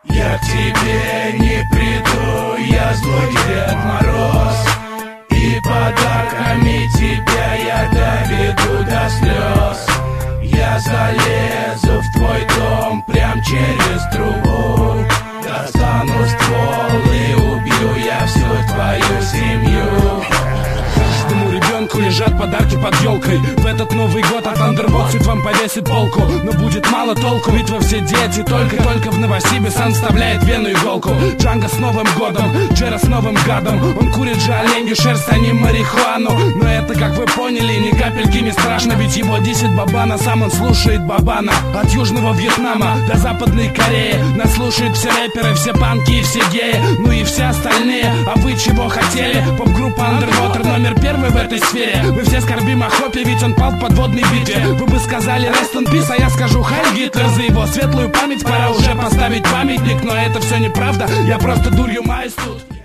Я к тебе не приду, я злой Дед Мороз, и подарками тебя я доведу до слез. Я залезу в твой дом прям через трубу, достану ствол и убью я всю твою семью. Каждому ребенку лежат подарки под елкой. В этот Новый год от Thunderbolt вам повесит полку. Но будет мало толку, ведь вы все дети. Только в Новосибе Сан вставляет вену иголку. Джанго с Новым годом, Джера с новым гадом. Он курит же оленью шерсть, а не марихуану. Но это, как вы поняли, ни капельки не страшно. Ведь его 10 бабана, сам он слушает бабана. От Южного Вьетнама до Западной Кореи нас слушают все рэперы, все панки и все геи. Ну и все остальные, а вы чего хотели? Поп-группа Underwater номер 1 в этой сфере. Мы все скорбим о Хопе, ведь он пал в подводной битве. Вы бы сказали Rest in Peace, а я скажу Хайль Гитлер. За его светлую память пора уже поставить памятник. Но это все неправда, я просто дурью маюсь тут.